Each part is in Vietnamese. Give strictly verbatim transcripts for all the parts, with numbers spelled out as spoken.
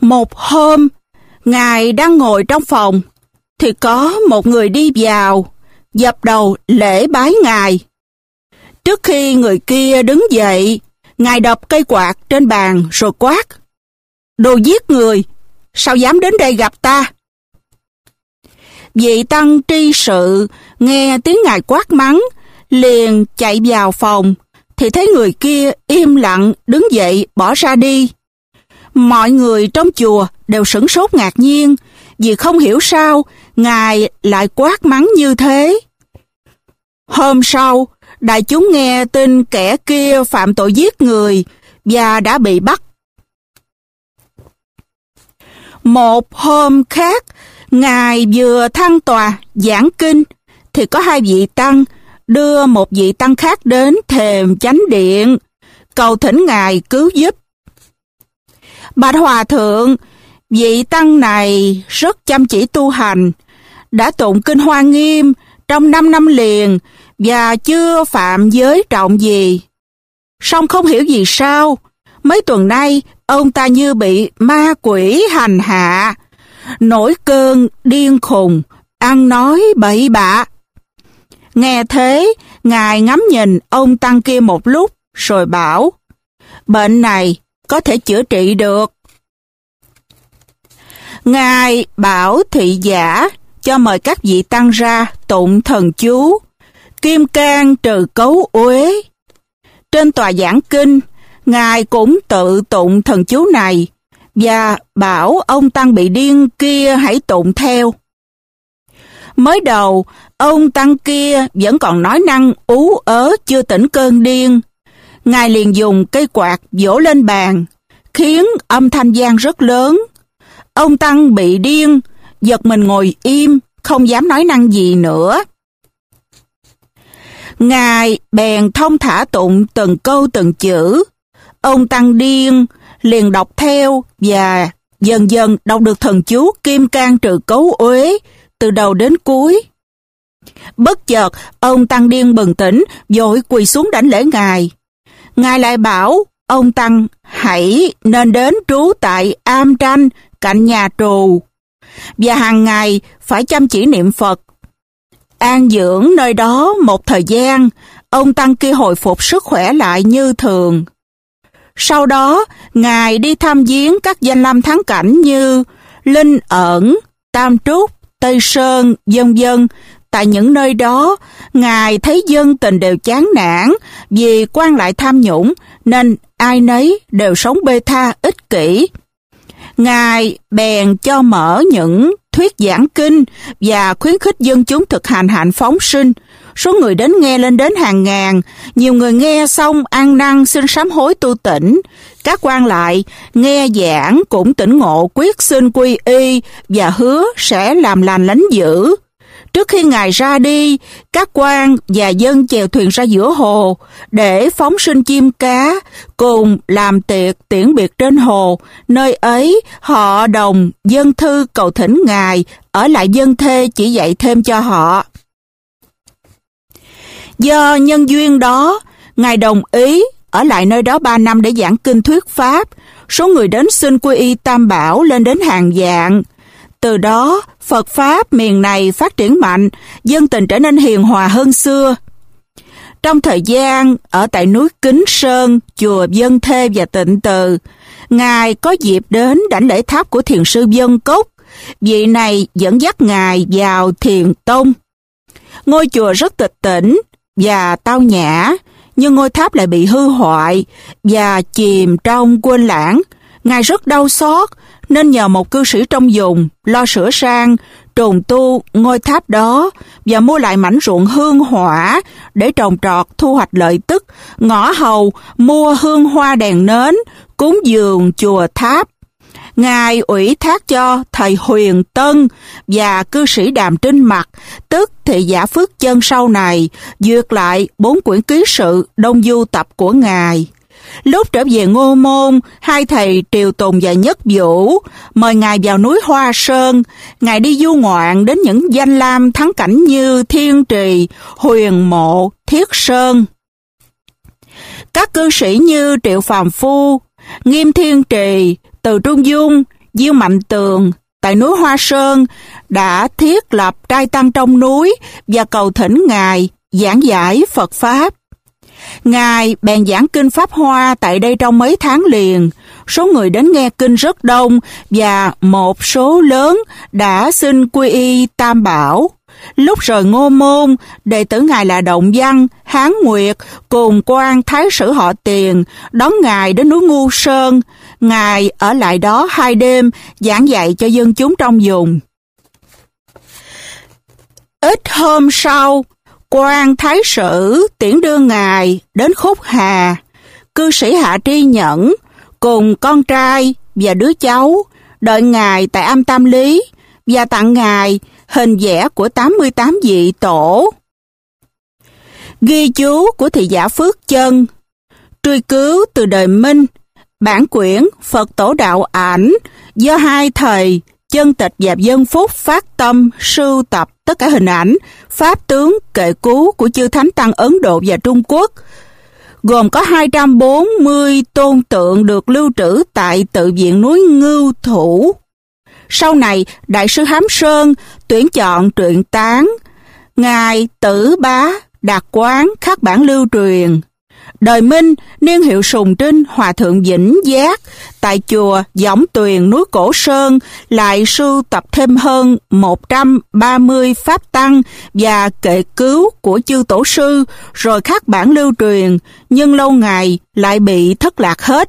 Một hôm, Ngài đang ngồi trong phòng, thì có một người đi vào, dập đầu lễ bái Ngài. Trước khi người kia đứng dậy, Ngài đập cây quạt trên bàn rồi quát: "Đồ giết người, sao dám đến đây gặp ta?" Vị tăng tri sự nghe tiếng Ngài quát mắng, liền chạy vào phòng, thì thấy người kia im lặng đứng dậy bỏ ra đi. Mọi người trong chùa đều sửng sốt ngạc nhiên, vì không hiểu sao Ngài lại quát mắng như thế. Hôm sau, đại chúng nghe tin kẻ kia phạm tội giết người và đã bị bắt. Một hôm khác, Ngài vừa thăng tòa giảng kinh, thì có hai vị tăng đưa một vị tăng khác đến thềm chánh điện, cầu thỉnh Ngài cứu giúp. Bạch Hòa Thượng, vị tăng này rất chăm chỉ tu hành, đã tụng kinh Hoa Nghiêm trong năm năm liền và chưa phạm giới trọng gì. Song không hiểu vì sao, mấy tuần nay ông ta như bị ma quỷ hành hạ, nổi cơn điên khùng, ăn nói bậy bạ. Nghe thế, Ngài ngắm nhìn ông tăng kia một lúc, rồi bảo: "Bệnh này có thể chữa trị được." Ngài bảo thị giả cho mời các vị tăng ra tụng thần chú Kim Cang trừ cấu uế. Trên tòa giảng kinh, Ngài cũng tự tụng thần chú này và bảo ông tăng bị điên kia hãy tụng theo. Mới đầu, ông tăng kia vẫn còn nói năng ú ớ chưa tỉnh cơn điên. Ngài liền dùng cây quạt vỗ lên bàn, khiến âm thanh vang rất lớn. Ông tăng bị điên, giật mình ngồi im, không dám nói năng gì nữa. Ngài bèn thông thả tụng từng câu từng chữ. Ông tăng điên liền đọc theo và dần dần đọc được thần chú Kim Cang trừ cấu uế từ đầu đến cuối. Bất chợt, ông tăng điên bừng tỉnh, vội quỳ xuống đảnh lễ Ngài. Ngài lại bảo ông tăng hãy nên đến trú tại am tranh cạnh nhà trù, và hàng ngày phải chăm chỉ niệm Phật. An dưỡng nơi đó một thời gian, ông tăng kia hồi phục sức khỏe lại như thường. Sau đó, Ngài đi thăm viếng các danh lam thắng cảnh như Linh Ẩn, Tam Trúc, Tây Sơn, vân vân. Tại những nơi đó, Ngài thấy dân tình đều chán nản vì quan lại tham nhũng, nên ai nấy đều sống bê tha ích kỷ. Ngài bèn cho mở những thuyết giảng kinh và khuyến khích dân chúng thực hành hạnh phóng sinh. Số người đến nghe lên đến hàng ngàn, nhiều người nghe xong ăn năn xin sám hối tu tỉnh. Các quan lại nghe giảng cũng tỉnh ngộ quyết xin quy y và hứa sẽ làm lành lánh dữ. Trước khi Ngài ra đi, các quan và dân chèo thuyền ra giữa hồ để phóng sinh chim cá, cùng làm tiệc tiễn biệt trên hồ. Nơi ấy, họ đồng dâng thư cầu thỉnh Ngài ở lại dân thê chỉ dạy thêm cho họ. Do nhân duyên đó, Ngài đồng ý ở lại nơi đó ba năm để giảng kinh thuyết pháp. Số người đến xin quy y Tam Bảo lên đến hàng vạn. Từ đó, Phật Pháp miền này phát triển mạnh, dân tình trở nên hiền hòa hơn xưa. Trong thời gian ở tại núi Kính Sơn, chùa Vân Thê và Tịnh Từ, Ngài có dịp đến đảnh lễ tháp của thiền sư Vân Cốc. Vị này dẫn dắt Ngài vào thiền tông. Ngôi chùa rất tịch tĩnh và tao nhã, nhưng ngôi tháp lại bị hư hoại và chìm trong quên lãng. Ngài rất đau xót, nên nhờ một cư sĩ trong vùng lo sửa sang, trùng tu ngôi tháp đó và mua lại mảnh ruộng hương hỏa để trồng trọt thu hoạch lợi tức, ngõ hầu mua hương hoa đèn nến, cúng dường chùa tháp. Ngài ủy thác cho thầy Huyền Tân và cư sĩ Đàm Trinh Mặc, tức thị giả Phước Chân sau này, duyệt lại bốn quyển ký sự Đông Du Tập của Ngài. Lúc trở về Ngô Môn, hai thầy Triều Tùng và Nhất Vũ mời Ngài vào núi Hoa Sơn. Ngài đi du ngoạn đến những danh lam thắng cảnh như Thiên Trì, Huyền Mộ, Thiết Sơn. Các cư sĩ như Triệu Phàm Phu, Nghiêm Thiên Trì, Từ Trung Dung Diêu Mạnh Tường tại núi Hoa Sơn đã thiết lập trai tăng trong núi và cầu thỉnh Ngài giảng giải Phật Pháp. Ngài bèn giảng kinh Pháp Hoa tại đây trong mấy tháng liền. Số người đến nghe kinh rất đông và một số lớn đã xin quy y Tam Bảo. Lúc rời Ngô Môn, đệ tử Ngài là Động Văn, Hán Nguyệt cùng quan thái sử họ Tiền đón Ngài đến núi Ngu Sơn. Ngài ở lại đó hai đêm giảng dạy cho dân chúng trong vùng. Ít hôm sau, quan thái sử tiễn đưa Ngài đến Khúc Hà. Cư sĩ Hạ Tri Nhẫn cùng con trai và đứa cháu đợi Ngài tại Am Tam Lý và tặng Ngài hình vẽ của tám mươi tám vị tổ. Ghi chú của thị giả Phước Chân, truy cứu từ đời Minh, bản quyển Phật Tổ Đạo Ảnh do hai thầy Chân Tịch và Dân Phúc phát tâm sưu tập tất cả hình ảnh, pháp tướng, kệ cứu của chư Thánh Tăng Ấn Độ và Trung Quốc, gồm có hai trăm bốn mươi tôn tượng được lưu trữ tại tự viện núi Ngưu Thủ. Sau này, Đại sư Hám Sơn tuyển chọn truyện tán, Ngài Tử Bá Đạt Quán khắc bản lưu truyền. Đời Minh, niên hiệu Sùng Trinh Hòa Thượng Vĩnh Giác tại chùa Võng Tuyền núi Cổ Sơn lại sưu tập thêm hơn một trăm ba mươi pháp tăng và kệ cứu của chư tổ sư, rồi khắc bản lưu truyền, nhưng lâu ngày lại bị thất lạc hết.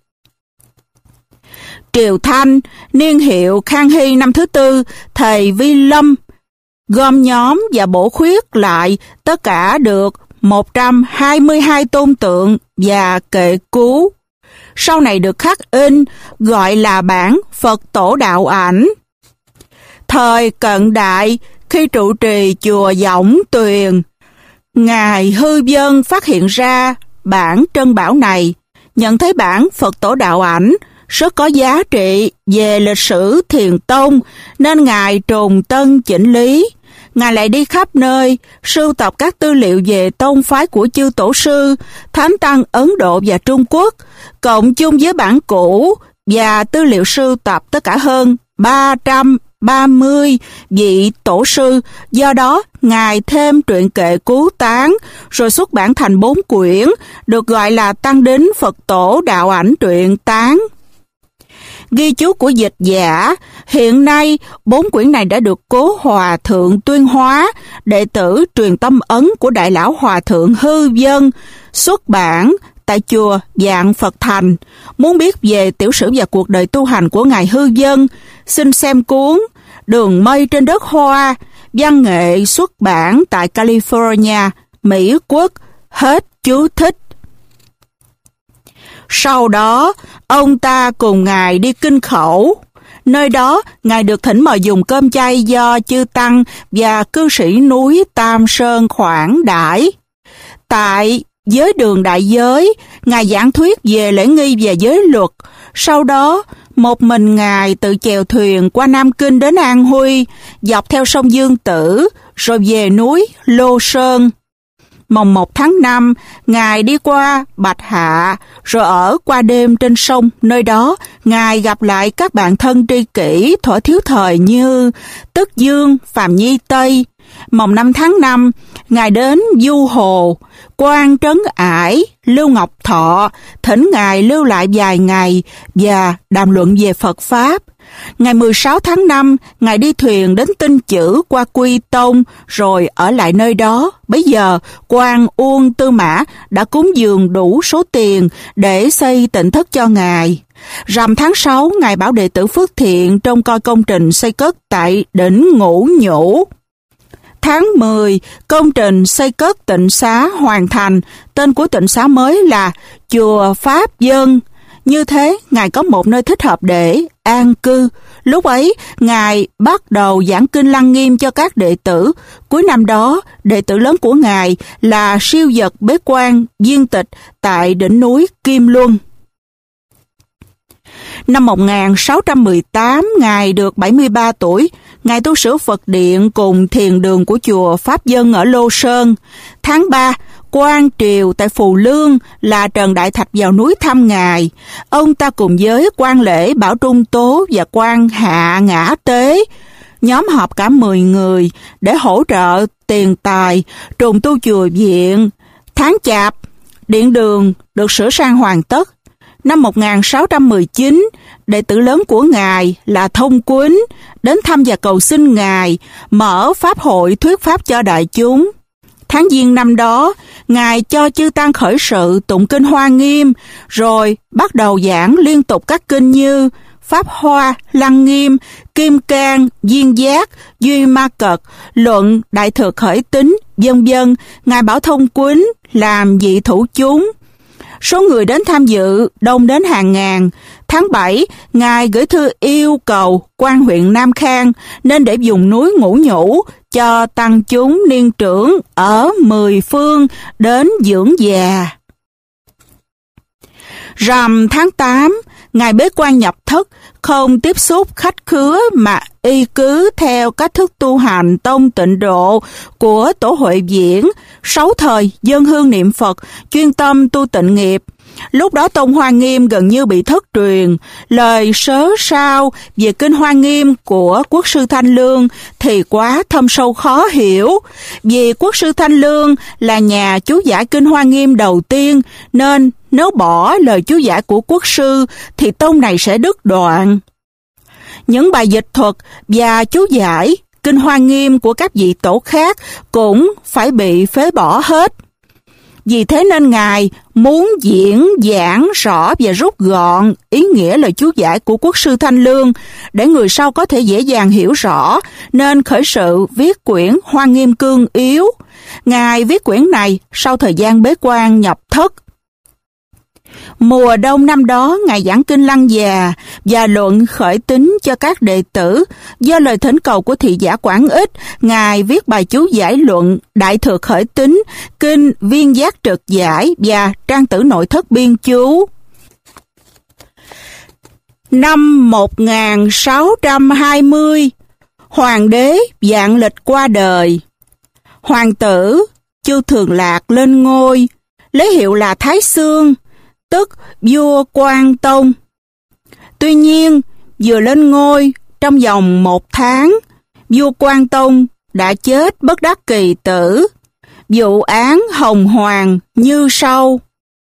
Triều Thanh, niên hiệu Khang Hy năm thứ tư, thầy Vi Lâm gom nhóm và bổ khuyết lại tất cả được một trăm hai mươi hai tôn tượng và kệ cứu. Sau này được khắc in gọi là bản Phật Tổ Đạo Ảnh. Thời cận đại, khi trụ trì chùa Võng Tuyền, Ngài Hư Vân phát hiện ra bản trân bảo này, nhận thấy bản Phật Tổ Đạo Ảnh rất có giá trị về lịch sử Thiền Tông, nên Ngài trùng tân chỉnh lý. Ngài lại đi khắp nơi, sưu tập các tư liệu về tông phái của chư tổ sư, Thánh Tăng Ấn Độ và Trung Quốc, cộng chung với bản cũ và tư liệu sưu tập tất cả hơn ba trăm ba mươi vị tổ sư. Do đó, Ngài thêm truyện kệ cứu tán, rồi xuất bản thành bốn quyển, được gọi là Tăng Đính Phật Tổ Đạo Ảnh truyện tán. Ghi chú của dịch giả, hiện nay bốn quyển này đã được Cố Hòa Thượng tuyên hóa, đệ tử truyền tâm ấn của Đại Lão Hòa Thượng Hư Vân, xuất bản tại chùa Vạn Phật Thành. Muốn biết về tiểu sử và cuộc đời tu hành của Ngài Hư Vân, xin xem cuốn Đường Mây Trên Đất Hoa, văn nghệ xuất bản tại California, Mỹ Quốc. Hết chú thích. Sau đó, ông ta cùng Ngài đi Kinh Khẩu. Nơi đó, Ngài được thỉnh mời dùng cơm chay do chư Tăng và cư sĩ núi Tam Sơn khoản đãi. Tại giới đường đại giới, Ngài giảng thuyết về lễ nghi và giới luật. Sau đó, một mình Ngài tự chèo thuyền qua Nam Kinh đến An Huy, dọc theo sông Dương Tử, rồi về núi Lô Sơn. Mồng một tháng năm, Ngài đi qua Bạch Hạ, rồi ở qua đêm trên sông. Nơi đó, Ngài gặp lại các bạn thân tri kỷ thuở thiếu thời như Tức Dương, Phạm Nhi Tây. Mồng năm tháng năm, Ngài đến Du Hồ, Quan Trấn Ải, Lưu Ngọc Thọ, thỉnh Ngài lưu lại vài ngày và đàm luận về Phật Pháp. Ngày mười sáu tháng năm, Ngài đi thuyền đến Tinh Chữ qua Quy Tông, rồi ở lại nơi đó. Bấy giờ, quan Uông Tư Mã đã cúng dường đủ số tiền để xây tịnh thất cho Ngài. Rằm tháng sáu, Ngài bảo đệ tử Phước Thiện trông coi công trình xây cất tại đỉnh Ngũ Nhũ. Tháng mười, công trình xây cất tịnh xá hoàn thành. Tên của tịnh xá mới là Chùa Pháp Dân. Như thế, Ngài có một nơi thích hợp để an cư. Lúc ấy, Ngài bắt đầu giảng kinh Lăng Nghiêm cho các đệ tử. Cuối năm đó, đệ tử lớn của Ngài là Siêu Vật Bế Quan Viên Tịch tại đỉnh núi Kim Luân. Năm một nghìn sáu trăm mười tám, Ngài được bảy mươi ba tuổi. Ngài tu sửa Phật Điện cùng thiền đường của chùa Pháp Dân ở Lô Sơn. Tháng ba, quan triều tại Phù Lương là Trần Đại Thạch vào núi thăm ngài. Ông ta cùng với quan Lễ, Bảo Trung Tố và quan Hạ Ngã Tế nhóm họp cả mười người để hỗ trợ tiền tài trùng tu chùa viện. Tháng Chạp, điện đường được sửa sang hoàn tất. Năm một nghìn sáu trăm mười chín, đệ tử lớn của ngài là Thông Quýnh đến thăm và cầu xin ngài mở pháp hội thuyết pháp cho đại chúng. Tháng Giêng năm đó, ngài cho chư tăng khởi sự tụng kinh Hoa Nghiêm, rồi bắt đầu giảng liên tục các kinh như Pháp Hoa, Lăng Nghiêm, Kim Cang, Duyên Giác, Duy Ma Cật, Luận, Đại Thừa Khởi Tín, vân vân. Ngài bảo Thông Quýnh làm vị thủ chúng. Số người đến tham dự đông đến hàng ngàn. Tháng bảy, ngài gửi thư yêu cầu quan huyện Nam Khang nên để dùng núi Ngũ Nhũ cho tăng chúng niên trưởng ở mười phương đến dưỡng già. Rằm tháng tám, ngài bế quan nhập thất, không tiếp xúc khách khứa mà y cứ theo cách thức tu hành tông tịnh độ của Tổ Huệ Viễn, sáu thời dâng hương niệm Phật, chuyên tâm tu tịnh nghiệp. Lúc đó tông Hoa Nghiêm gần như bị thất truyền, lời sớ sao về kinh Hoa Nghiêm của Quốc sư Thanh Lương thì quá thâm sâu khó hiểu. Vì Quốc sư Thanh Lương là nhà chú giải kinh Hoa Nghiêm đầu tiên, nên nếu bỏ lời chú giải của Quốc sư thì tông này sẽ đứt đoạn. Những bài dịch thuật và chú giải kinh Hoa Nghiêm của các vị tổ khác cũng phải bị phế bỏ hết. Vì thế nên ngài muốn diễn giảng rõ và rút gọn ý nghĩa lời chú giải của Quốc sư Thanh Lương để người sau có thể dễ dàng hiểu rõ, nên khởi sự viết quyển Hoa Nghiêm Cương Yếu. Ngài viết quyển này sau thời gian bế quan nhập thất. Mùa đông năm đó, ngài giảng kinh Lăng Già và luận khởi tín cho các đệ tử. Do lời thỉnh cầu của thị giả Quảng Ích, ngài viết bài chú giải luận Đại Thừa Khởi Tín, kinh Viên Giác Trực Giải và trang tử nội thất biên chú. Năm một nghìn sáu trăm hai mươi, hoàng đế Vạn Lịch qua đời. Hoàng tử Chu Thường Lạc lên ngôi, lấy hiệu là Thái Xương, tức vua Quang Tông. Tuy nhiên, vừa lên ngôi, trong vòng một tháng, vua Quang Tông đã chết bất đắc kỳ tử. Vụ án hồng hoàng như sau.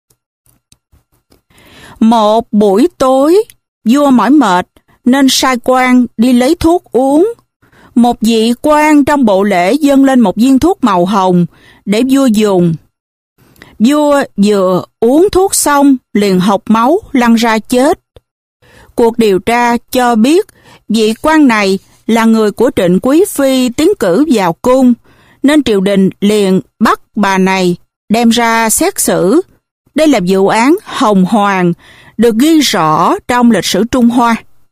Một buổi tối, vua mỏi mệt nên sai quan đi lấy thuốc uống. Một vị quan trong bộ lễ dâng lên một viên thuốc màu hồng để vua dùng. Vua vừa uống thuốc xong liền hộc máu lăn ra chết. Cuộc điều tra cho biết vị quan này là người của Trịnh Quý Phi tiến cử vào cung, nên triều đình liền bắt bà này đem ra xét xử. Đây là vụ án hồng hoàng được ghi rõ trong lịch sử Trung Hoa.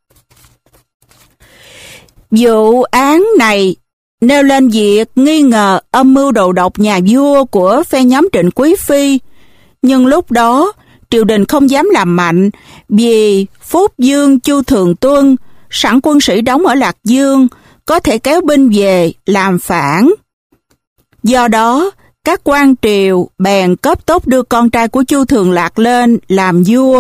Vụ án này nêu lên việc nghi ngờ âm mưu đầu độc nhà vua của phe nhóm Trịnh Quý Phi, nhưng lúc đó triều đình không dám làm mạnh vì Phúc Dương Chu Thường Tuân sẵn quân sĩ đóng ở Lạc Dương, có thể kéo binh về làm phản. Do đó, các quan triều bèn cấp tốc đưa con trai của Chu Thường Lạc lên làm vua.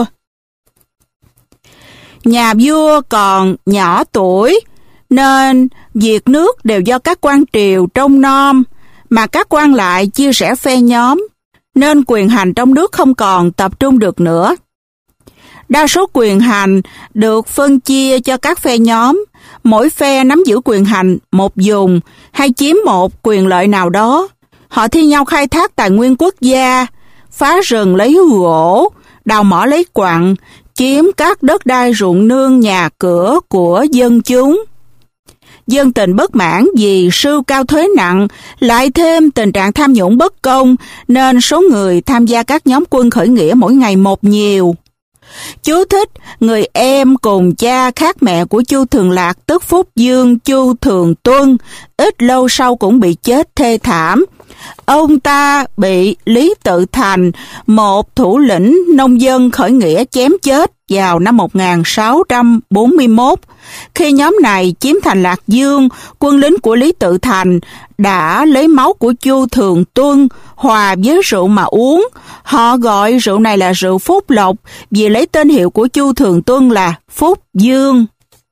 Nhà vua còn nhỏ tuổi, nên việc nước đều do các quan triều trông nom, mà các quan lại chia rẽ phe nhóm, nên quyền hành trong nước không còn tập trung được nữa. Đa số quyền hành được phân chia cho các phe nhóm, mỗi phe nắm giữ quyền hành một vùng hay chiếm một quyền lợi nào đó. Họ thi nhau khai thác tài nguyên quốc gia, phá rừng lấy gỗ, đào mỏ lấy quặng, chiếm các đất đai ruộng nương nhà cửa của dân chúng. Dân tình bất mãn vì sưu cao thuế nặng, lại thêm tình trạng tham nhũng bất công, nên số người tham gia các nhóm quân khởi nghĩa mỗi ngày một nhiều. Chú thích: người em cùng cha khác mẹ của Chu Thường Lạc tức Phúc Dương Chu Thường Tuân, ít lâu sau cũng bị chết thê thảm. Ông ta bị Lý Tự Thành, một thủ lĩnh nông dân khởi nghĩa chém chết. vào năm một nghìn sáu trăm bốn mươi mốt. Khi nhóm này chiếm thành Lạc Dương, quân lính của Lý Tự Thành đã lấy máu của Chu Thường Tuân hòa với rượu mà uống. Họ gọi rượu này là rượu Phúc Lộc vì lấy tên hiệu của Chu Thường Tuân là Phúc Dương.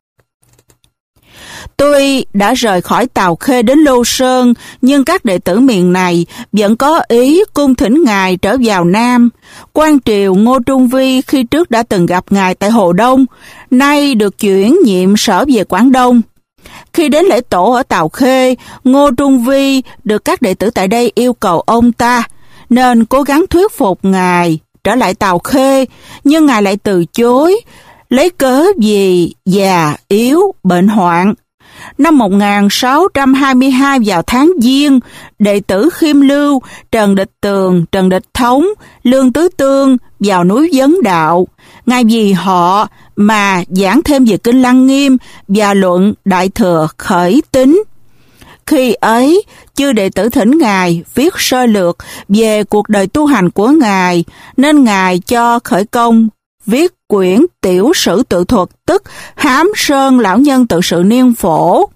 Tuy đã rời khỏi Tào Khê đến Lô Sơn, nhưng các đệ tử miền này vẫn có ý cung thỉnh Ngài trở vào Nam. Quan triều Ngô Trung Vi khi trước đã từng gặp Ngài tại Hồ Đông, nay được chuyển nhiệm sở về Quảng Đông. Khi đến lễ tổ ở Tào Khê, Ngô Trung Vi được các đệ tử tại đây yêu cầu ông ta, nên cố gắng thuyết phục Ngài trở lại Tào Khê, nhưng Ngài lại từ chối, lấy cớ vì già, yếu, bệnh hoạn. Năm một nghìn sáu trăm hai mươi hai vào tháng Giêng, đệ tử Khiêm Lưu, Trần Địch Tường, Trần Địch Thống, Lương Tứ Tương vào núi Vấn Đạo. Ngài vì họ mà giảng thêm về Kinh Lăng Nghiêm và luận Đại Thừa Khởi Tín. Khi ấy, chư đệ tử thỉnh Ngài viết sơ lược về cuộc đời tu hành của Ngài, nên Ngài cho khởi công viết quyển tiểu sử tự thuật, tức Hám Sơn Lão Nhân Tự Sự Niên Phổ.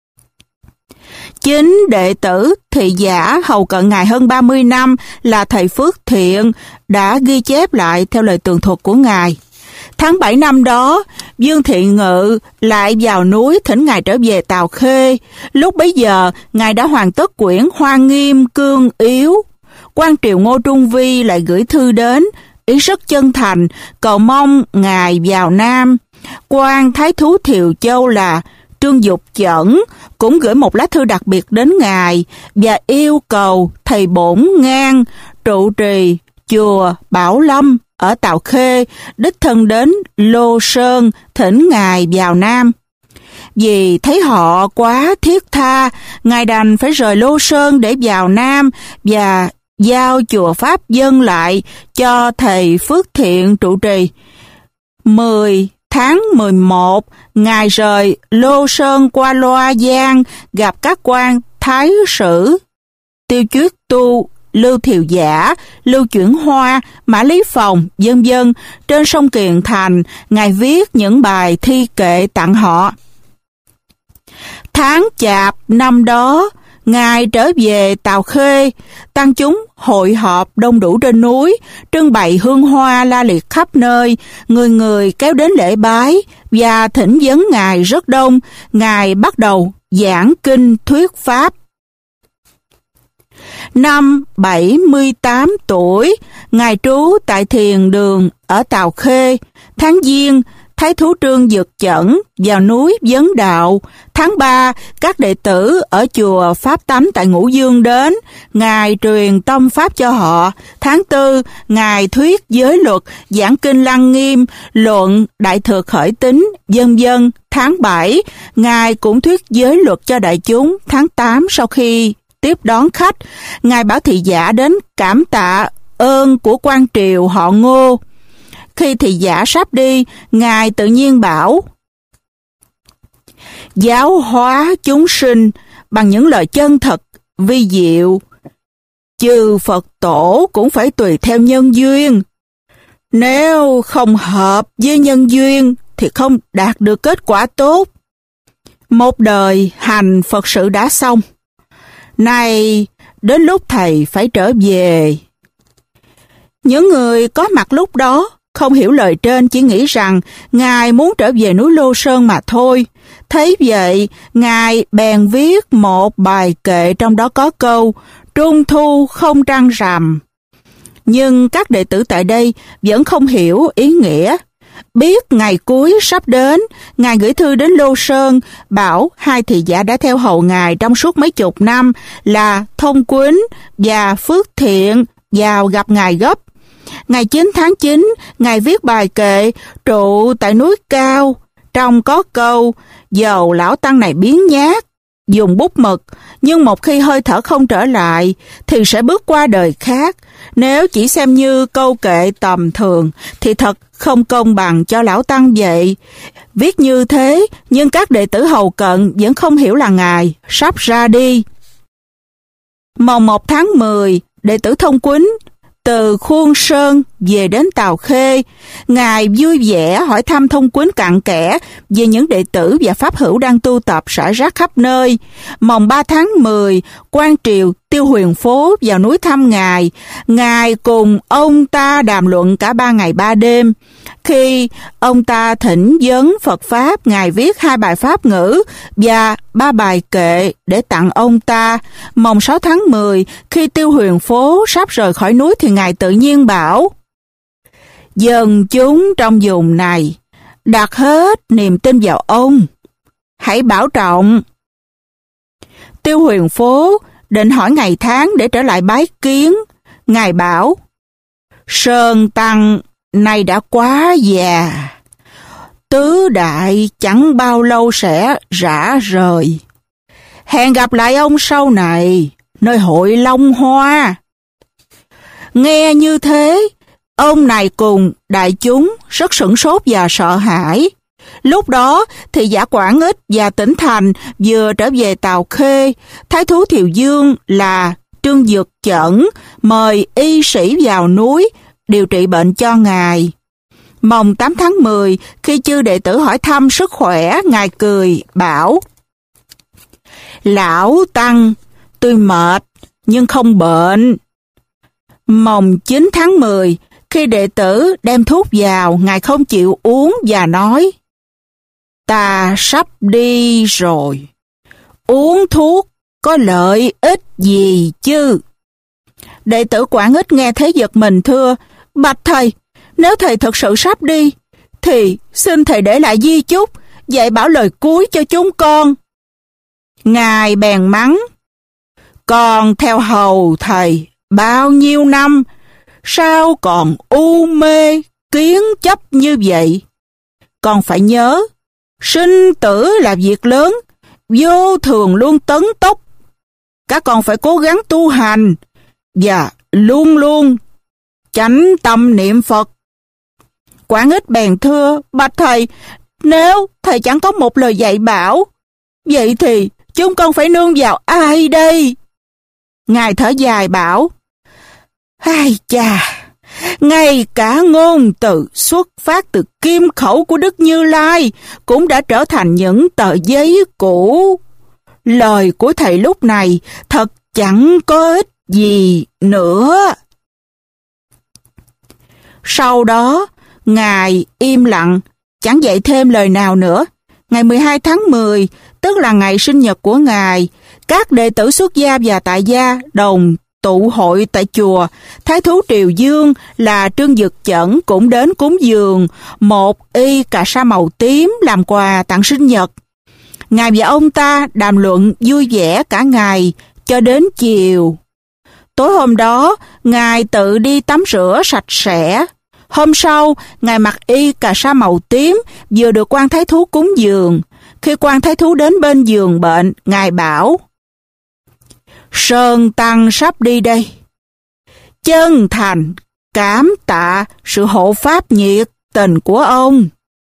Chính đệ tử thị giả hầu cận Ngài hơn ba mươi năm là thầy Phước Thiện đã ghi chép lại theo lời tường thuật của Ngài. Tháng bảy năm đó, Dương Thị Ngự lại vào núi thỉnh Ngài trở về Tào Khê. Lúc bấy giờ, Ngài đã hoàn tất quyển Hoa Nghiêm Cương Yếu. Quan triều Ngô Trung Vi lại gửi thư đến, ý rất chân thành, cầu mong Ngài vào Nam. Quan Thái Thú Thiều Châu là Trương Dục Chẩn cũng gửi một lá thư đặc biệt đến Ngài và yêu cầu thầy Bổn Ngang trụ trì chùa Bảo Lâm ở Tào Khê đích thân đến Lô Sơn thỉnh Ngài vào Nam. Vì thấy họ quá thiết tha, Ngài đành phải rời Lô Sơn để vào Nam và giao chùa Pháp Dân lại cho thầy Phước Thiện trụ trì. mười tháng mười một, Ngài rời Lô Sơn qua Loa Giang, gặp các quan Thái Sử, Tiêu Chuyết Tu, Lưu Thiều Giả, Lưu Chuyển Hoa, Mã Lý Phòng, vân vân. Trên sông Kiền Thành, Ngài viết những bài thi kệ tặng họ. Tháng Chạp năm đó, Ngài trở về Tào Khê, tăng chúng hội họp đông đủ trên núi, trưng bày hương hoa la liệt khắp nơi, người người kéo đến lễ bái và thỉnh vấn Ngài rất đông. Ngài bắt đầu giảng kinh thuyết pháp. Năm bảy mươi tám tuổi, Ngài trú tại Thiền Đường ở Tào Khê. Tháng Giêng, Thái Thú Trương Dực Chẩn vào núi Vấn Đạo. Tháng ba, các đệ tử ở chùa Pháp Tánh tại Ngũ Dương đến. Ngài truyền tâm pháp cho họ. Tháng tư, Ngài thuyết giới luật, giảng kinh Lăng Nghiêm, luận Đại Thừa Khởi Tín, vân vân. Tháng bảy, Ngài cũng thuyết giới luật cho đại chúng. Tháng tám, sau khi tiếp đón khách, Ngài bảo thị giả đến cảm tạ ơn của quan triều họ Ngô. Khi thị giả sắp đi, Ngài tự nhiên bảo: giáo hóa chúng sinh bằng những lời chân thật, vi diệu. Chư Phật tổ cũng phải tùy theo nhân duyên. Nếu không hợp với nhân duyên thì không đạt được kết quả tốt. Một đời hành Phật sự đã xong. Nay đến lúc thầy phải trở về. Những người có mặt lúc đó không hiểu lời trên, chỉ nghĩ rằng Ngài muốn trở về núi Lô Sơn mà thôi. Thấy vậy, Ngài bèn viết một bài kệ, trong đó có câu Trung thu không trăng rằm. Nhưng các đệ tử tại đây vẫn không hiểu ý nghĩa. Biết ngày cuối sắp đến, Ngài gửi thư đến Lô Sơn, bảo hai thị giả đã theo hầu Ngài trong suốt mấy chục năm là Thông Quýnh và Phước Thiện vào gặp Ngài gấp. Ngày chín tháng chín, Ngài viết bài kệ trụ tại núi cao, trong có câu dầu lão tăng này biến nhát, dùng bút mực, nhưng một khi hơi thở không trở lại thì sẽ bước qua đời khác. Nếu chỉ xem như câu kệ tầm thường thì thật không công bằng cho lão tăng vậy. Viết như thế, nhưng các đệ tử hầu cận vẫn không hiểu là Ngài sắp ra đi. Mồng một tháng mười, đệ tử Thông Quýnh từ Khuôn Sơn về đến Tào Khê. Ngài vui vẻ hỏi thăm thông quyến cặn kẽ về những đệ tử và pháp hữu đang tu tập rải rác khắp nơi. Mồng ba tháng mười, quan triều Tiêu Huyền Phố vào núi thăm Ngài. Ngài cùng ông ta đàm luận cả ba ngày ba đêm. Khi ông ta thỉnh vấn Phật Pháp, Ngài viết hai bài pháp ngữ và ba bài kệ để tặng ông ta. Mồng sáu tháng mười, khi Tiêu Huyền Phố sắp rời khỏi núi thì Ngài tự nhiên bảo: dân chúng trong vùng này đặt hết niềm tin vào ông, hãy bảo trọng. Tiêu Huyền Phố định hỏi ngày tháng để trở lại bái kiến. Ngài bảo: Sơn Tăng nay đã quá già, tứ đại chẳng bao lâu sẽ rã rời. Hẹn gặp lại ông sau này, nơi hội Long Hoa. Nghe như thế, ông này cùng đại chúng rất sửng sốt và sợ hãi. Lúc đó thì Giả Quảng Ích và Tỉnh Thành vừa trở về Tào Khê. Thái thú Thiều Dương là Trương Dực Chẩn mời y sĩ vào núi điều trị bệnh cho Ngài. Mồng tám tháng mười, khi chư đệ tử hỏi thăm sức khỏe, Ngài cười bảo: Lão Tăng, tôi mệt nhưng không bệnh. Mồng chín tháng mười, khi đệ tử đem thuốc vào, Ngài không chịu uống và nói: Ta sắp đi rồi, uống thuốc có lợi ích gì chứ? Đệ tử Quảng Ích nghe thế giật mình thưa: Bạch thầy, nếu thầy thật sự sắp đi, thì xin thầy để lại di chúc, dạy bảo lời cuối cho chúng con. Ngài bèn mắng: Con theo hầu thầy bao nhiêu năm, sao còn u mê kiến chấp như vậy? Con phải nhớ, sinh tử là việc lớn, vô thường luôn tấn tốc. Các con phải cố gắng tu hành và luôn luôn chánh tâm niệm Phật. Quảng Ích bèn thưa: Bạch thầy, nếu thầy chẳng có một lời dạy bảo, vậy thì chúng con phải nương vào ai đây? Ngài thở dài bảo: Ai chà, ngay cả ngôn từ xuất phát từ kim khẩu của Đức Như Lai cũng đã trở thành những tờ giấy cũ. Lời của thầy lúc này thật chẳng có ích gì nữa. Sau đó, Ngài im lặng, chẳng dạy thêm lời nào nữa. Ngày mười hai tháng mười, tức là ngày sinh nhật của Ngài, các đệ tử xuất gia và tại gia đồng tụ hội tại chùa. Thái thú Triều Dương là Trương Dực Chẩn cũng đến cúng dường một y cà sa màu tím làm quà tặng sinh nhật. Ngài và ông ta đàm luận vui vẻ cả ngày cho đến chiều. Tối hôm đó, Ngài tự đi tắm rửa sạch sẽ. Hôm sau, Ngài mặc y cà sa màu tím vừa được quan thái thú cúng dường. Khi quan thái thú đến bên giường bệnh, Ngài bảo: Sơn Tăng sắp đi đây. Chân thành cảm tạ sự hộ pháp nhiệt tình của ông.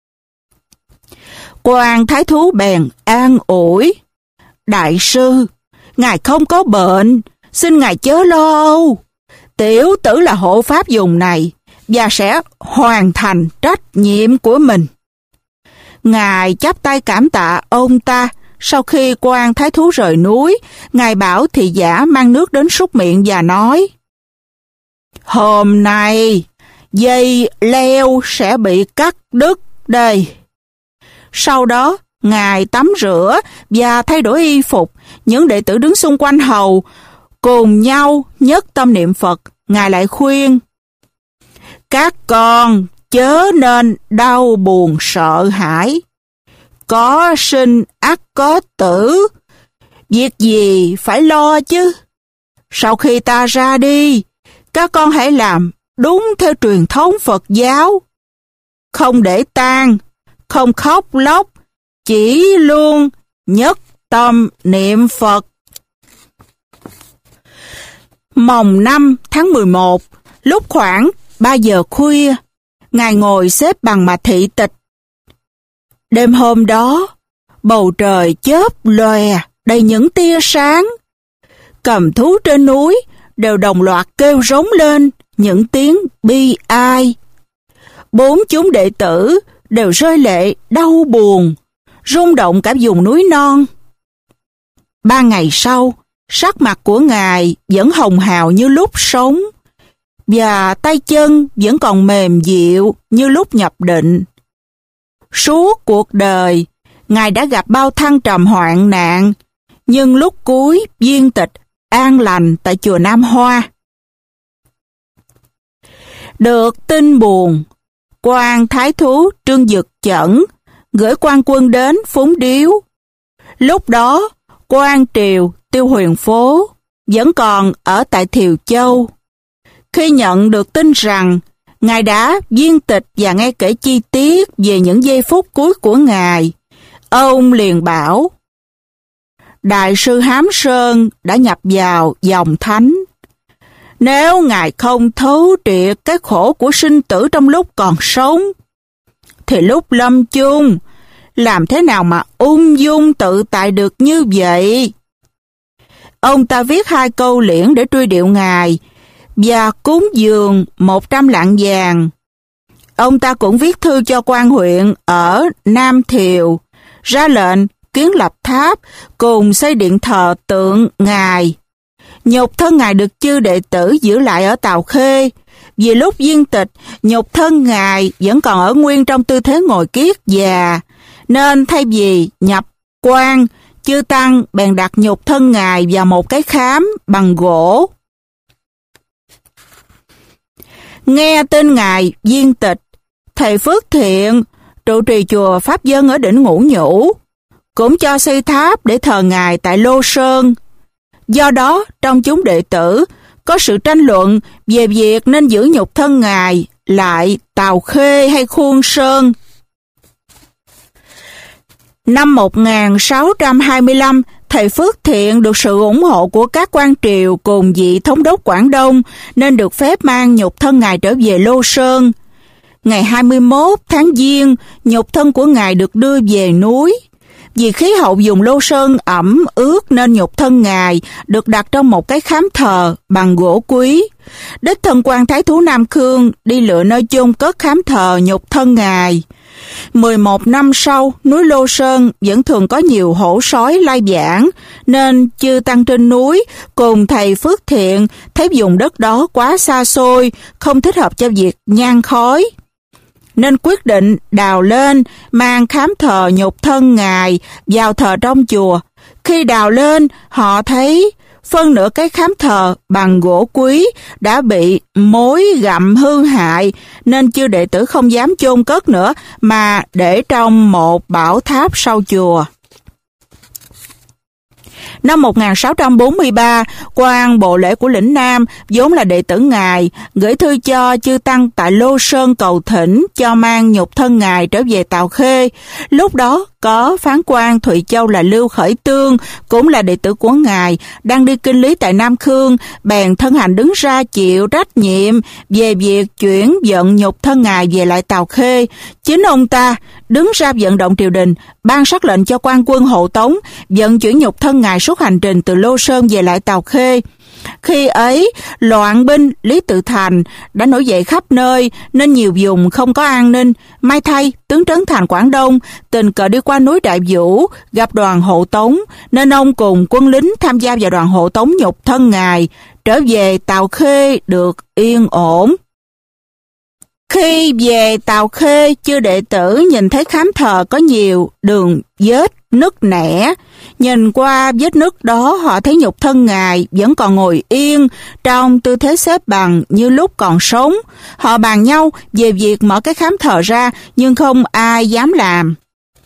Quan thái thú bèn an ủi: Đại sư, Ngài không có bệnh, xin Ngài chớ lo âu. Tiểu tử là hộ pháp vùng này và sẽ hoàn thành trách nhiệm của mình. Ngài chắp tay cảm tạ ông ta. Sau khi quan thái thú rời núi, Ngài bảo thị giả mang nước đến súc miệng và nói: Hôm nay dây leo sẽ bị cắt đứt đây. Sau đó, Ngài tắm rửa và thay đổi y phục. Những đệ tử đứng xung quanh hầu cùng nhau nhất tâm niệm Phật. Ngài lại khuyên: Các con chớ nên đau buồn sợ hãi. Có sinh ắt có tử, việc gì phải lo chứ. Sau khi ta ra đi, các con hãy làm đúng theo truyền thống Phật giáo. Không để tang, không khóc lóc, chỉ luôn nhất tâm niệm Phật. Mồng năm tháng mười một, lúc khoảng ba giờ khuya, Ngài ngồi xếp bằng mà thị tịch. Đêm hôm đó, bầu trời chớp lòe đầy những tia sáng. Cầm thú trên núi đều đồng loạt kêu rống lên những tiếng bi ai. Bốn chúng đệ tử đều rơi lệ đau buồn, rung động cả vùng núi non. Ba ngày sau, sắc mặt của Ngài vẫn hồng hào như lúc sống, và tay chân vẫn còn mềm dịu như lúc nhập định. Suốt cuộc đời, Ngài đã gặp bao thăng trầm hoạn nạn, nhưng lúc cuối viên tịch an lành tại chùa Nam Hoa. Được tin buồn, quan thái thú Trương Dực Chẩn gửi quan quân đến phúng điếu. Lúc đó, quan triều Tiêu Huyền Phố vẫn còn ở tại Thiều Châu. Khi nhận được tin rằng Ngài đã viên tịch và nghe kể chi tiết về những giây phút cuối của Ngài, ông liền bảo: Đại sư Hám Sơn đã nhập vào dòng thánh. Nếu Ngài không thấu triệt cái khổ của sinh tử trong lúc còn sống, thì lúc lâm chung, làm thế nào mà ung dung tự tại được như vậy? Ông ta viết hai câu liễn để truy điệu Ngài, và cúng dường một trăm lạng vàng. Ông ta cũng viết thư cho quan huyện ở Nam Thiều, ra lệnh kiến lập tháp cùng xây điện thờ tượng Ngài. Nhục thân Ngài được chư đệ tử giữ lại ở Tào Khê. Vì lúc viên tịch, nhục thân Ngài vẫn còn ở nguyên trong tư thế ngồi kiết già, nên thay vì nhập quan, chư tăng bèn đặt nhục thân Ngài vào một cái khám bằng gỗ. Nghe tin Ngài viên tịch, thầy Phước Thiện, trụ trì chùa Pháp Dân ở đỉnh Ngũ Nhũ, cũng cho xây tháp để thờ Ngài tại Lô Sơn. Do đó, trong chúng đệ tử, có sự tranh luận về việc nên giữ nhục thân Ngài lại Tào Khê hay Khuôn Sơn. Năm một nghìn sáu trăm hai mươi lăm, thầy Phước Thiện được sự ủng hộ của các quan triều cùng vị thống đốc Quảng Đông nên được phép mang nhục thân Ngài trở về Lô Sơn. Ngày hai mươi mốt tháng Giêng, nhục thân của Ngài được đưa về núi. Vì khí hậu vùng Lô Sơn ẩm ướt nên nhục thân Ngài được đặt trong một cái khám thờ bằng gỗ quý. Đích thân quan thái thú Nam Khương đi lựa nơi chôn cất khám thờ nhục thân Ngài. mười một năm sau, núi Lô Sơn vẫn thường có nhiều hổ sói lai vãng, nên chư tăng trên núi cùng thầy Phước Thiện thấy vùng đất đó quá xa xôi, không thích hợp cho việc nhang khói, nên quyết định đào lên, mang khám thờ nhục thân Ngài vào thờ trong chùa. Khi đào lên, họ thấy phân nửa cái khám thờ bằng gỗ quý đã bị mối gặm hư hại, nên chư đệ tử không dám chôn cất nữa mà để trong một bảo tháp sau chùa. Năm một nghìn sáu trăm bốn mươi ba, quan bộ lễ của lĩnh Nam, vốn là đệ tử Ngài, gửi thư cho chư tăng tại Lô Sơn cầu thỉnh cho mang nhục thân Ngài trở về Tào Khê. Lúc đó, có phán quan Thụy Châu là Lưu Khởi Tương, cũng là đệ tử của Ngài, đang đi kinh lý tại Nam Khương, bèn thân hành đứng ra chịu trách nhiệm về việc chuyển vận nhục thân Ngài về lại Tào Khê. Chính ông ta đứng ra vận động triều đình, ban sắc lệnh cho quan quân hộ tống vận chuyển nhục thân Ngài suốt hành trình từ Lô Sơn về lại Tào Khê. Khi ấy, loạn binh Lý Tự Thành đã nổi dậy khắp nơi nên nhiều vùng không có an ninh. May thay, tướng Trấn Thành Quảng Đông tình cờ đi qua núi Đại Vũ gặp đoàn hộ tống, nên ông cùng quân lính tham gia vào đoàn hộ tống nhục thân Ngài trở về Tào Khê được yên ổn. Khi về Tào Khê, chư đệ tử nhìn thấy khám thờ có nhiều đường vết nứt nẻ. Nhìn qua vết nứt đó, họ thấy nhục thân Ngài vẫn còn ngồi yên trong tư thế xếp bằng như lúc còn sống. Họ bàn nhau về việc mở cái khám thờ ra, nhưng không ai dám làm.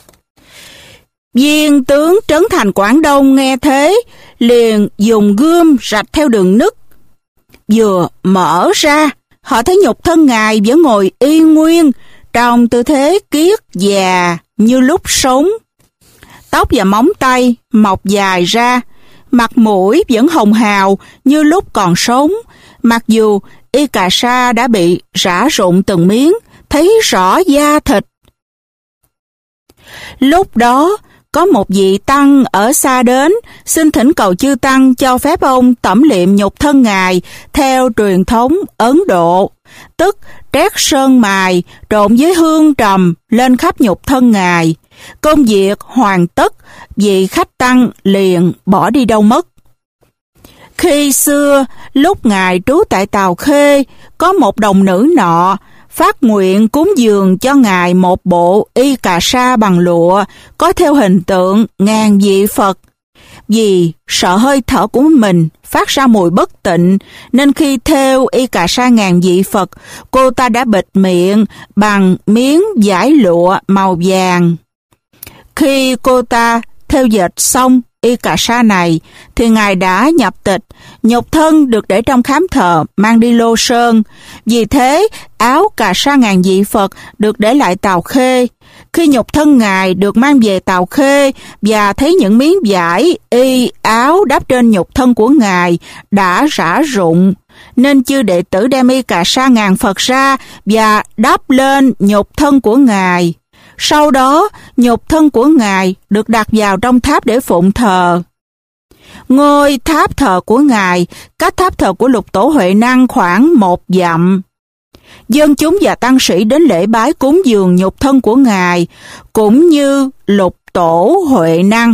Viên tướng Trấn Thành Quảng Đông nghe thế, liền dùng gươm rạch theo đường nứt. Vừa mở ra, họ thấy nhục thân Ngài vẫn ngồi yên nguyên trong tư thế kiết già như lúc sống. Tóc và móng tay mọc dài ra, mặt mũi vẫn hồng hào như lúc còn sống, mặc dù y cà sa đã bị rã rụng từng miếng, thấy rõ da thịt. Lúc đó, có một vị tăng ở xa đến, xin thỉnh cầu chư tăng cho phép ông tẩm liệm nhục thân Ngài theo truyền thống Ấn Độ, tức trét sơn mài trộn với hương trầm lên khắp nhục thân Ngài. Công việc hoàn tất, vị khách tăng liền bỏ đi đâu mất. Khi xưa, lúc Ngài trú tại Tào Khê, có một đồng nữ nọ phát nguyện cúng dường cho Ngài một bộ y cà sa bằng lụa, có theo hình tượng ngàn vị Phật. Vì sợ hơi thở của mình phát ra mùi bất tịnh, nên khi thêu y cà sa ngàn vị Phật, cô ta đã bịt miệng bằng miếng vải lụa màu vàng. Khi cô ta thêu dệt xong y cà sa này, thì Ngài đã nhập tịch, nhục thân được để trong khám thờ mang đi Lô Sơn. Vì thế, áo cà sa ngàn vị Phật được để lại Tào Khê. Khi nhục thân Ngài được mang về Tào Khê và thấy những miếng vải, y, áo đắp trên nhục thân của Ngài đã rã rụng, nên chư đệ tử đem y cà sa ngàn Phật ra và đắp lên nhục thân của Ngài. Sau đó, nhục thân của Ngài được đặt vào trong tháp để phụng thờ. Ngôi tháp thờ của Ngài cách tháp thờ của Lục Tổ Huệ Năng khoảng một dặm. Dân chúng và tăng sĩ đến lễ bái cúng dường nhục thân của Ngài, cũng như Lục Tổ Huệ Năng.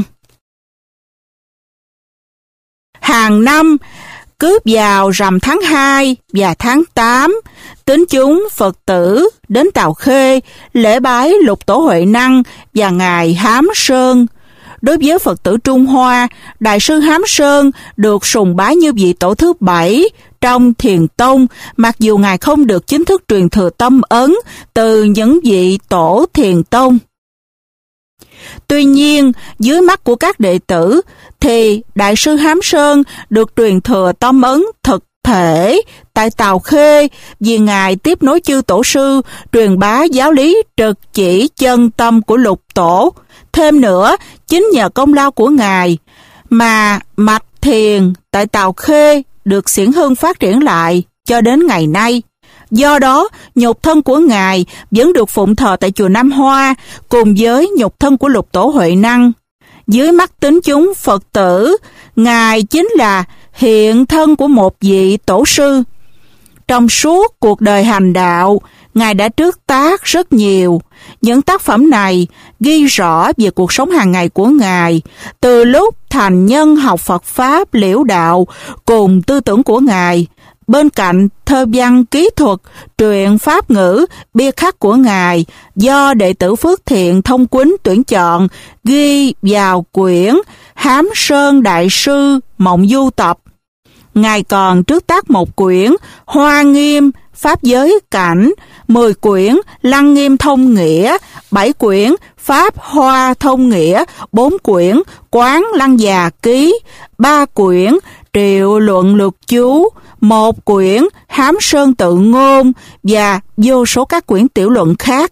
Hàng năm, cứ vào rằm tháng hai và tháng tám, tín chúng Phật tử đến Tào Khê lễ bái Lục Tổ Huệ Năng và Ngài Hám Sơn. Đối với Phật tử Trung Hoa, Đại sư Hám Sơn được sùng bái như vị tổ thứ bảy trong Thiền Tông, mặc dù Ngài không được chính thức truyền thừa tâm ấn từ những vị tổ Thiền Tông. Tuy nhiên, dưới mắt của các đệ tử, thì Đại sư Hám Sơn được truyền thừa tâm ấn thực thể tại Tào Khê, vì Ngài tiếp nối chư tổ sư truyền bá giáo lý trực chỉ chân tâm của Lục Tổ. Thêm nữa, chính nhờ công lao của Ngài mà mạch thiền tại Tào Khê được xiển hưng phát triển lại cho đến ngày nay. Do đó, nhục thân của Ngài vẫn được phụng thờ tại chùa Nam Hoa cùng với nhục thân của Lục Tổ Huệ Năng. Dưới mắt tín chúng Phật tử, Ngài chính là hiện thân của một vị tổ sư. Trong suốt cuộc đời hành đạo, Ngài đã trước tác rất nhiều. Những tác phẩm này ghi rõ về cuộc sống hàng ngày của Ngài, từ lúc thành nhân học Phật Pháp liễu đạo cùng tư tưởng của Ngài. Bên cạnh thơ văn ký thuật, truyện pháp ngữ, bia khắc của Ngài do đệ tử Phước Thiện Thông Quýnh tuyển chọn ghi vào quyển Hám Sơn Đại Sư Mộng Du Tập. Ngài còn trước tác một quyển Hoa Nghiêm Pháp Giới Cảnh, mười quyển Lăng Nghiêm Thông Nghĩa, bảy quyển Pháp Hoa Thông Nghĩa, bốn quyển Quán Lăng Già Ký, ba quyển Triệu Luận Lược Chú, một quyển Hám Sơn Tự Ngôn và vô số các quyển tiểu luận khác.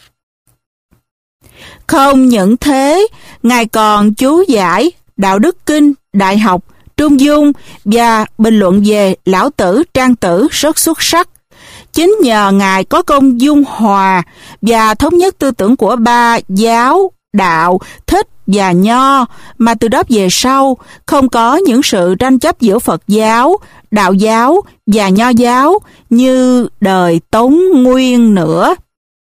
Không những thế, Ngài còn chú giải Đạo Đức Kinh, Đại Học, Trung Dung và bình luận về Lão Tử, Trang Tử rất xuất sắc. Chính nhờ Ngài có công dung hòa và thống nhất tư tưởng của ba giáo, đạo, thích và nho, mà từ đó về sau không có những sự tranh chấp giữa Phật giáo, đạo giáo và nho giáo như đời Tống Nguyên nữa.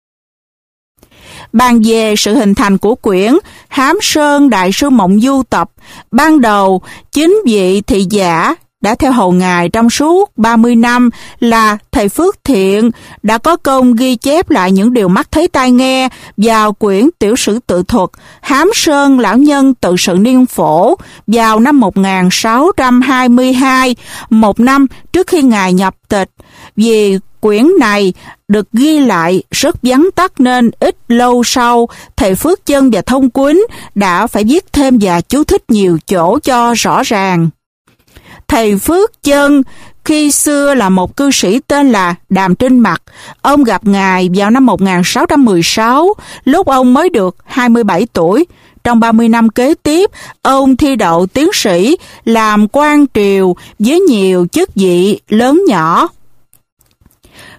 Bàn về sự hình thành của quyển Hám Sơn Đại Sư Mộng Du Tập, ban đầu chính vị thị giả đã theo hầu Ngài trong suốt ba mươi năm là thầy Phước Thiện đã có công ghi chép lại những điều mắt thấy tai nghe vào quyển tiểu sử tự thuật Hám Sơn Lão Nhân Tự Sự Niên Phổ vào năm một nghìn sáu trăm hai mươi hai, một năm trước khi Ngài nhập tịch. Vì quyển này được ghi lại rất vắn tắt nên ít lâu sau, thầy Phước Chân và Thông Quýnh đã phải viết thêm và chú thích nhiều chỗ cho rõ ràng. Thầy Phước Chân khi xưa là một cư sĩ tên là Đàm Trinh Mặc. Ông gặp Ngài vào năm một nghìn sáu trăm mười sáu, lúc ông mới được hai mươi bảy tuổi. Trong ba mươi năm kế tiếp, ông thi đậu tiến sĩ, làm quan triều với nhiều chức vị lớn nhỏ.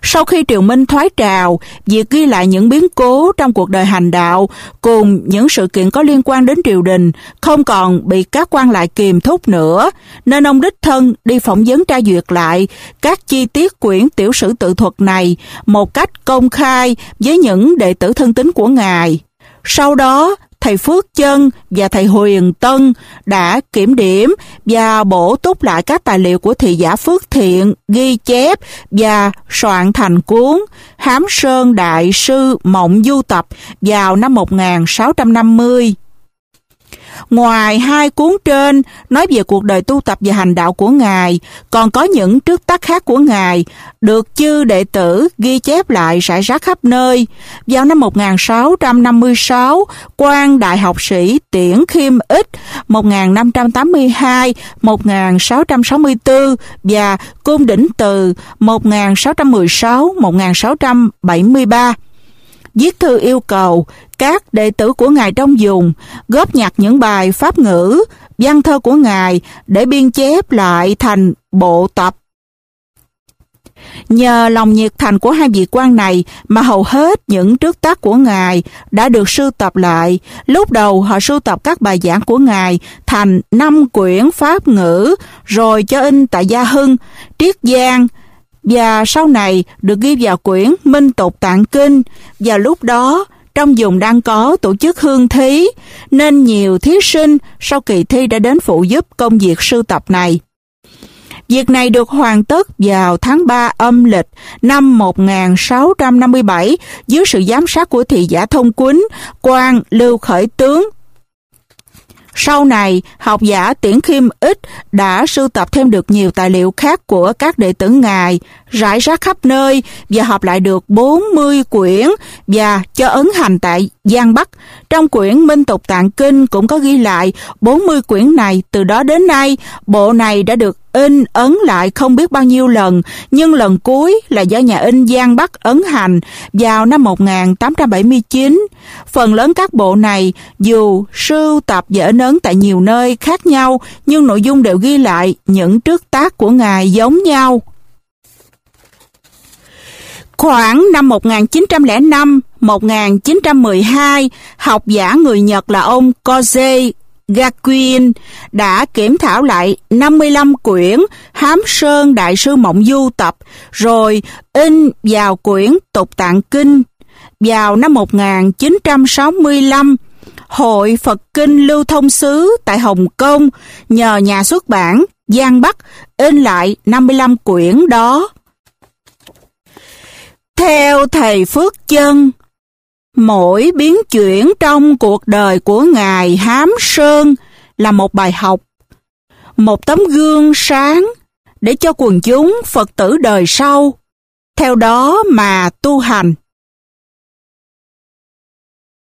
Sau khi triều Minh thoái trào, việc ghi lại những biến cố trong cuộc đời hành đạo cùng những sự kiện có liên quan đến triều đình không còn bị các quan lại kiềm thúc nữa, nên ông đích thân đi phỏng vấn tra duyệt lại các chi tiết quyển tiểu sử tự thuật này một cách công khai với những đệ tử thân tín của Ngài. Sau đó, thầy Phước Chân và thầy Huyền Tân đã kiểm điểm và bổ túc lại các tài liệu của thị giả Phước Thiện ghi chép và soạn thành cuốn Hám Sơn Đại Sư Mộng Du Tập vào năm một nghìn sáu trăm năm mươi. Ngoài hai cuốn trên nói về cuộc đời tu tập và hành đạo của Ngài, còn có những trức tắc khác của Ngài được chư đệ tử ghi chép lại rải rác khắp nơi. Vào năm một nghìn sáu trăm năm mươi sáu, quan đại học sĩ Tiễn Khiêm Ích một nghìn năm trăm tám mươi hai đến một nghìn sáu trăm sáu mươi tư và Côn Đỉnh Từ một nghìn sáu trăm mười sáu đến một nghìn sáu trăm bảy mươi ba viết thư yêu cầu các đệ tử của Ngài trong vùng góp nhặt những bài pháp ngữ, văn thơ của Ngài để biên chép lại thành bộ tập. Nhờ lòng nhiệt thành của hai vị quan này mà hầu hết những trức tắc của Ngài đã được sưu tập lại. Lúc đầu họ sưu tập các bài giảng của Ngài thành năm quyển pháp ngữ rồi cho in tại Gia Hưng, Triết Giang, và sau này được ghi vào quyển Minh Tục Tạng Kinh. Và lúc đó trong vùng đang có tổ chức hương thí, nên nhiều thí sinh sau kỳ thi đã đến phụ giúp công việc sưu tập này. Việc này được hoàn tất vào tháng ba âm lịch năm một nghìn sáu trăm năm mươi bảy dưới sự giám sát của thị giả Thông Quýnh, quan Lưu Khởi Tướng. Sau này, học giả Tiễn Khiêm Ích đã sưu tập thêm được nhiều tài liệu khác của các đệ tử Ngài, rải rác khắp nơi và họp lại được bốn mươi quyển và cho ấn hành tại Giang Bắc. Trong quyển Minh Tục Tạng Kinh cũng có ghi lại bốn mươi quyển này. Từ đó đến nay, bộ này đã được in ấn lại không biết bao nhiêu lần, nhưng lần cuối là do nhà in Giang Bắc ấn hành vào năm một nghìn tám trăm bảy mươi chín. Phần lớn các bộ này dù sưu tập và in ấn tại nhiều nơi khác nhau, nhưng nội dung đều ghi lại những trức tắc của Ngài giống nhau. Khoảng năm một nghìn chín trăm lẻ năm đến một nghìn chín trăm mười hai, học giả người Nhật là ông Koji Gakuen đã kiểm thảo lại năm mươi lăm quyển Hám Sơn Đại Sư Mộng Du Tập rồi in vào quyển Tục Tạng Kinh. Vào năm một nghìn chín trăm sáu mươi lăm, Hội Phật Kinh Lưu Thông Xứ tại Hồng Kông nhờ nhà xuất bản Giang Bắc in lại năm mươi lăm quyển đó. Theo thầy Phước Chân, mỗi biến chuyển trong cuộc đời của Ngài Hám Sơn là một bài học, một tấm gương sáng để cho quần chúng Phật tử đời sau theo đó mà tu hành.